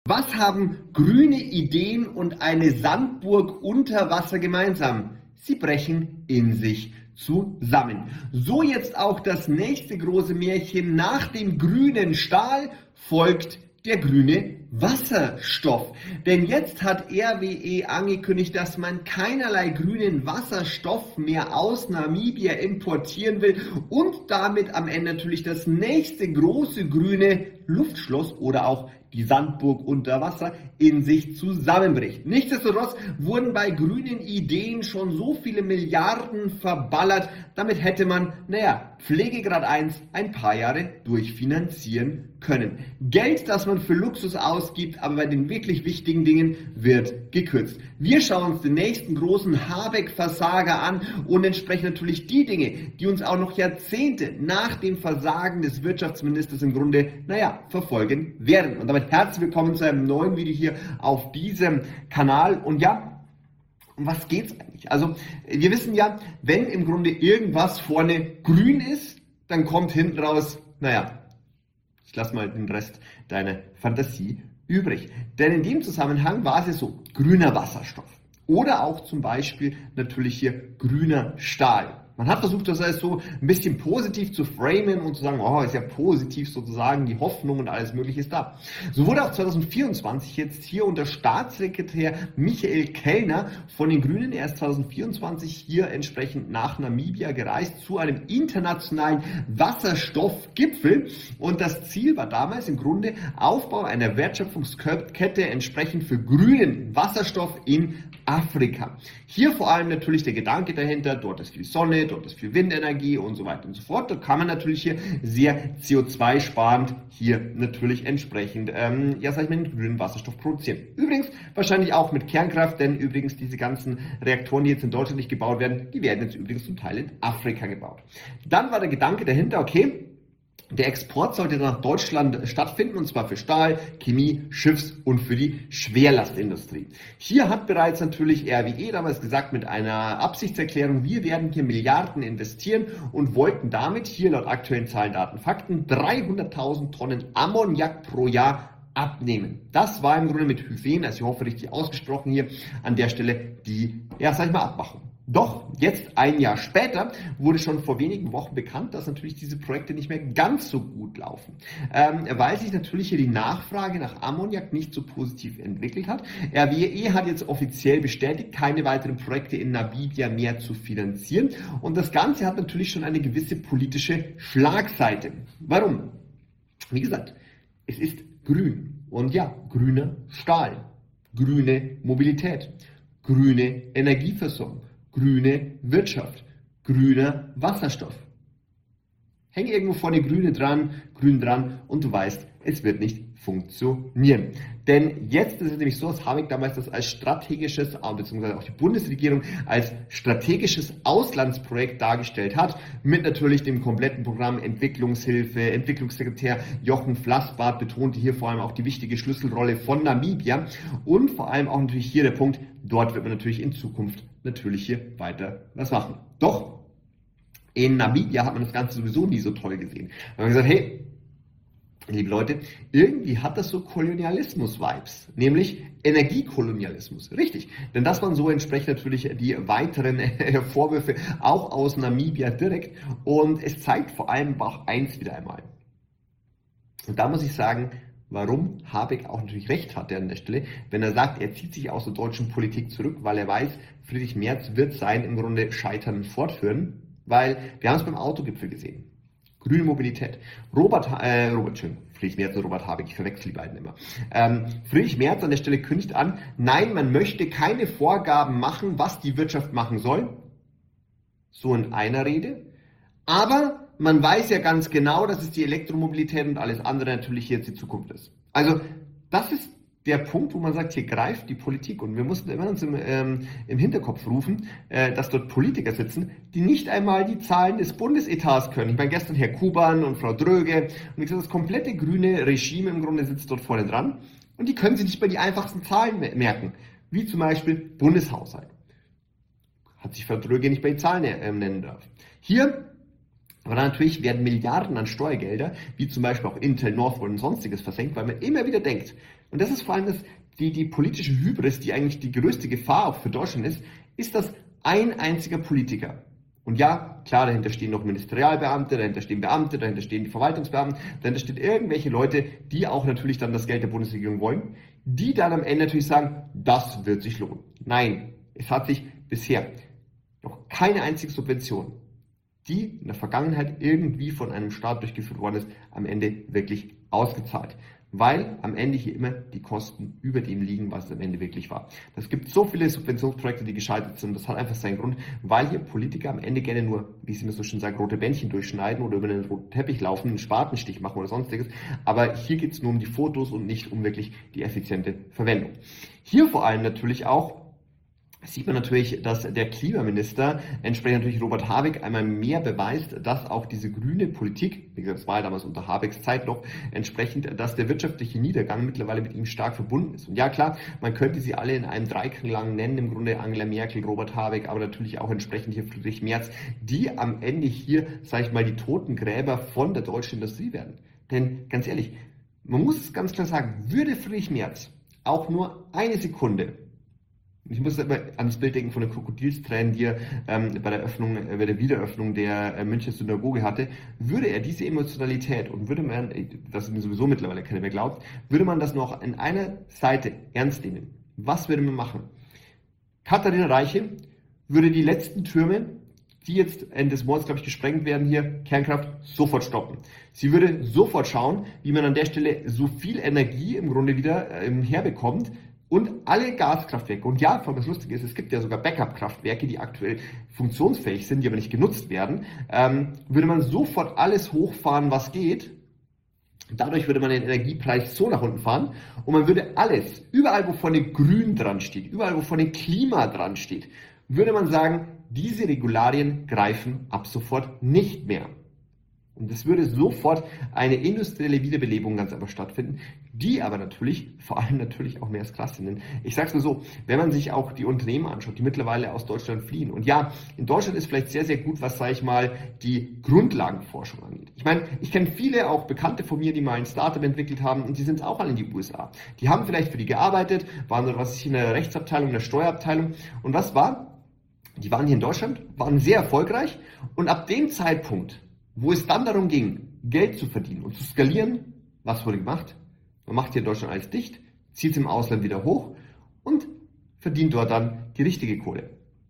Was haben grüne Ideen und eine Sandburg unter Wasser gemeinsam? Sie brechen in sich zusammen. So jetzt auch das nächste große Märchen. Nach dem grünen Stahl folgt der grüne Wasserstoff. Denn jetzt hat RWE angekündigt, dass man keinerlei grünen Wasserstoff mehr aus Namibia importieren will und damit am Ende natürlich das nächste große grüne Luftschloss oder auch die Sandburg unter Wasser in sich zusammenbricht. Nichtsdestotrotz wurden bei grünen Ideen schon so viele Milliarden verballert, damit hätte man, Pflegegrad 1 ein paar Jahre durchfinanzieren können. Geld, das man für Luxus ausgibt, aber bei den wirklich wichtigen Dingen wird gekürzt. Wir schauen uns den nächsten großen Habeck-Versager an und entsprechend natürlich die Dinge, die uns auch noch Jahrzehnte nach dem Versagen des Wirtschaftsministers im Grunde, verfolgen werden. Und damit herzlich willkommen zu einem neuen Video hier auf diesem Kanal. Und ja, um was geht's eigentlich? Also, wir wissen ja, wenn im Grunde irgendwas vorne grün ist, dann kommt hinten raus, ich lasse mal den Rest deiner Fantasie übrig. Denn in dem Zusammenhang war es ja so, grüner Wasserstoff oder auch zum Beispiel natürlich hier grüner Stahl. Man hat versucht, das alles so ein bisschen positiv zu framen und zu sagen, ist ja positiv sozusagen, die Hoffnung und alles Mögliche ist da. So wurde auch 2024 jetzt hier unter Staatssekretär Michael Kellner von den Grünen erst 2024 hier entsprechend nach Namibia gereist zu einem internationalen Wasserstoffgipfel. Und das Ziel war damals im Grunde Aufbau einer Wertschöpfungskette entsprechend für grünen Wasserstoff in Afrika. Hier vor allem natürlich der Gedanke dahinter, dort ist viel Sonne, dort ist viel Windenergie und so weiter und so fort. Da kann man natürlich hier sehr CO2-sparend hier natürlich entsprechend, den grünen Wasserstoff produzieren. Übrigens wahrscheinlich auch mit Kernkraft, denn übrigens diese ganzen Reaktoren, die jetzt in Deutschland nicht gebaut werden, die werden jetzt übrigens zum Teil in Afrika gebaut. Dann war der Gedanke dahinter, okay, der Export sollte nach Deutschland stattfinden, und zwar für Stahl, Chemie, Schiffs- und für die Schwerlastindustrie. Hier hat bereits natürlich RWE damals gesagt mit einer Absichtserklärung, wir werden hier Milliarden investieren und wollten damit hier laut aktuellen Zahlen, Daten, Fakten 300.000 Tonnen Ammoniak pro Jahr abnehmen. Das war im Grunde mit Hyphen, also ich hoffe richtig ausgesprochen hier an der Stelle die, Abmachung. Doch jetzt, ein Jahr später, wurde schon vor wenigen Wochen bekannt, dass natürlich diese Projekte nicht mehr ganz so gut laufen, weil sich natürlich hier die Nachfrage nach Ammoniak nicht so positiv entwickelt hat. RWE hat jetzt offiziell bestätigt, keine weiteren Projekte in Namibia mehr zu finanzieren, und das Ganze hat natürlich schon eine gewisse politische Schlagseite. Warum? Wie gesagt, es ist grün und grüner Stahl, grüne Mobilität, grüne Energieversorgung, grüne Wirtschaft, grüner Wasserstoff. Häng irgendwo vorne grün dran und du weißt, es wird nicht funktionieren. Denn jetzt ist es nämlich so, dass Habeck damals das als strategisches, beziehungsweise auch die Bundesregierung als strategisches Auslandsprojekt dargestellt hat, mit natürlich dem kompletten Programm Entwicklungshilfe. Entwicklungssekretär Jochen Flassbart betonte hier vor allem auch die wichtige Schlüsselrolle von Namibia und vor allem auch natürlich hier der Punkt, dort wird man natürlich in Zukunft natürlich hier weiter was machen. Doch in Namibia hat man das Ganze sowieso nie so toll gesehen. Man hat gesagt, hey, liebe Leute, irgendwie hat das so Kolonialismus-Vibes, nämlich Energiekolonialismus. Richtig, denn das waren so entsprechend natürlich die weiteren Vorwürfe auch aus Namibia direkt, und es zeigt vor allem auch eins wieder einmal. Und da muss ich sagen, warum Habeck auch natürlich recht hatte an der Stelle, wenn er sagt, er zieht sich aus der deutschen Politik zurück, weil er weiß, Friedrich Merz wird sein im Grunde Scheitern fortführen, weil wir haben es beim Autogipfel gesehen. Grüne Mobilität. Friedrich Merz und Robert Habeck, ich verwechsel die beiden immer. Friedrich Merz an der Stelle kündigt an, nein, man möchte keine Vorgaben machen, was die Wirtschaft machen soll. So in einer Rede. Aber man weiß ja ganz genau, dass es die Elektromobilität und alles andere natürlich jetzt die Zukunft ist. Also das ist der Punkt, wo man sagt, hier greift die Politik, und wir mussten immer uns im Hinterkopf rufen, dass dort Politiker sitzen, die nicht einmal die Zahlen des Bundesetats können. Ich meine, gestern Herr Kuban und Frau Dröge, und wie gesagt, das komplette grüne Regime im Grunde sitzt dort vorne dran, und die können sich nicht mal die einfachsten Zahlen merken, wie zum Beispiel Bundeshaushalt. Hat sich Frau Dröge nicht bei den Zahlen nennen darf. Hier aber natürlich werden Milliarden an Steuergelder, wie zum Beispiel auch Intel, Northvolt und sonstiges versenkt, weil man immer wieder denkt, Und das ist vor allem die politische Hybris, die eigentlich die größte Gefahr auch für Deutschland ist, dass ein einziger Politiker, und ja, klar, dahinter stehen noch Ministerialbeamte, dahinter stehen Beamte, dahinter stehen die Verwaltungsbeamten, dahinter stehen irgendwelche Leute, die auch natürlich dann das Geld der Bundesregierung wollen, die dann am Ende natürlich sagen, das wird sich lohnen. Nein, es hat sich bisher noch keine einzige Subvention, die in der Vergangenheit irgendwie von einem Staat durchgeführt worden ist, am Ende wirklich ausgezahlt. Weil am Ende hier immer die Kosten über dem liegen, was es am Ende wirklich war. Es gibt so viele Subventionsprojekte, die gescheitert sind. Das hat einfach seinen Grund, weil hier Politiker am Ende gerne nur, wie sie mir so schön sagen, rote Bändchen durchschneiden oder über einen roten Teppich laufen, einen Spatenstich machen oder sonstiges. Aber hier geht es nur um die Fotos und nicht um wirklich die effiziente Verwendung. Hier vor allem natürlich auch sieht man natürlich, dass der Klimaminister, entsprechend natürlich Robert Habeck, einmal mehr beweist, dass auch diese grüne Politik, wie gesagt, das war ja damals unter Habecks Zeit noch, entsprechend, dass der wirtschaftliche Niedergang mittlerweile mit ihm stark verbunden ist. Und ja klar, man könnte sie alle in einem Dreiklang nennen, im Grunde Angela Merkel, Robert Habeck, aber natürlich auch entsprechend hier Friedrich Merz, die am Ende hier, sage ich mal, die Totengräber von der deutschen Industrie werden. Denn ganz ehrlich, man muss es ganz klar sagen, würde Friedrich Merz auch nur eine Sekunde, ich muss immer an das Bild denken von den Krokodilstränen, die er bei der Wiederöffnung der Münchner Synagoge hatte. Würde er diese Emotionalität und würde man, das ihm sowieso mittlerweile keiner mehr glaubt, würde man das noch in einer Seite ernst nehmen. Was würde man machen? Katharina Reiche würde die letzten Türme, die jetzt Ende des Monats, glaube ich, gesprengt werden hier, Kernkraft, sofort stoppen. Sie würde sofort schauen, wie man an der Stelle so viel Energie im Grunde wieder herbekommt, und alle Gaskraftwerke, und ja, vor allem das Lustige ist, es gibt ja sogar Backup-Kraftwerke, die aktuell funktionsfähig sind, die aber nicht genutzt werden, würde man sofort alles hochfahren, was geht. Dadurch würde man den Energiepreis so nach unten fahren und man würde alles, überall wo vorne Grün dran steht, überall wo vorne Klima dran steht, würde man sagen, diese Regularien greifen ab sofort nicht mehr. Und es würde sofort eine industrielle Wiederbelebung ganz einfach stattfinden, die aber natürlich, vor allem natürlich auch mehr als krass sind. Ich sage es mal so, wenn man sich auch die Unternehmen anschaut, die mittlerweile aus Deutschland fliehen. Und ja, in Deutschland ist vielleicht sehr, sehr gut, was, sage ich mal, die Grundlagenforschung angeht. Ich meine, ich kenne viele, auch Bekannte von mir, die mal ein Startup entwickelt haben und die sind auch alle in die USA. Die haben vielleicht für die gearbeitet, waren in der Rechtsabteilung, in der Steuerabteilung. Und was war? Die waren hier in Deutschland, waren sehr erfolgreich und ab dem Zeitpunkt, wo es dann darum ging, Geld zu verdienen und zu skalieren, was wurde gemacht? Man macht hier in Deutschland alles dicht, zieht es im Ausland wieder hoch und verdient dort dann die richtige Kohle.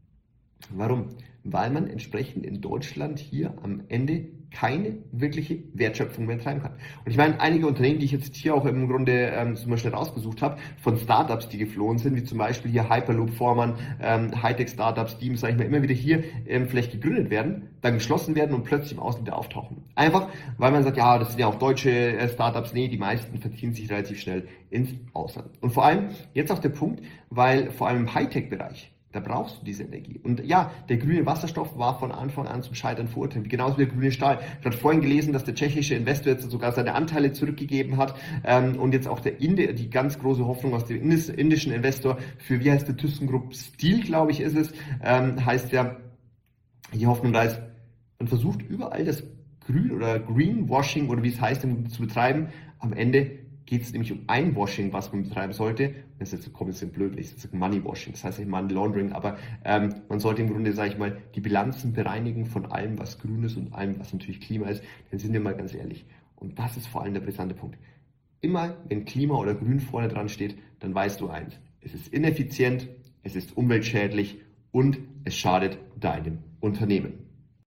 Warum? Weil man entsprechend in Deutschland hier am Ende keine wirkliche Wertschöpfung mehr treiben kann. Und ich meine, einige Unternehmen, die ich jetzt hier auch im Grunde zum Beispiel rausgesucht habe, von Startups, die geflohen sind, wie zum Beispiel hier Hyperloop, Vormann, Hightech-Startups, die, sage ich mal, immer wieder hier vielleicht gegründet werden, dann geschlossen werden und plötzlich im Ausland wieder auftauchen. Einfach, weil man sagt, ja, das sind ja auch deutsche Startups. Nee, die meisten verziehen sich relativ schnell ins Ausland. Und vor allem, jetzt auch der Punkt, weil vor allem im Hightech-Bereich, da brauchst du diese Energie. Und ja, der grüne Wasserstoff war von Anfang an zum Scheitern verurteilt, genauso wie der grüne Stahl. Ich habe vorhin gelesen, dass der tschechische Investor jetzt sogar seine Anteile zurückgegeben hat und jetzt auch die ganz große Hoffnung aus dem indischen Investor für, wie heißt der, ThyssenKrupp Steel, glaube ich, ist es, heißt ja, die Hoffnung da ist, man versucht überall das Grün oder Greenwashing oder wie es heißt, zu betreiben. Am Ende geht es nämlich um Einwashing, was man betreiben sollte. Das ist jetzt ein bisschen blöd, ich sage Moneywashing, das heißt nicht Money Laundering, aber man sollte im Grunde, sage ich mal, die Bilanzen bereinigen von allem, was grün ist und allem, was natürlich Klima ist. Dann sind wir mal ganz ehrlich. Und das ist vor allem der brisante Punkt. Immer, wenn Klima oder Grün vorne dran steht, dann weißt du eins. Es ist ineffizient, es ist umweltschädlich und es schadet deinem Unternehmen.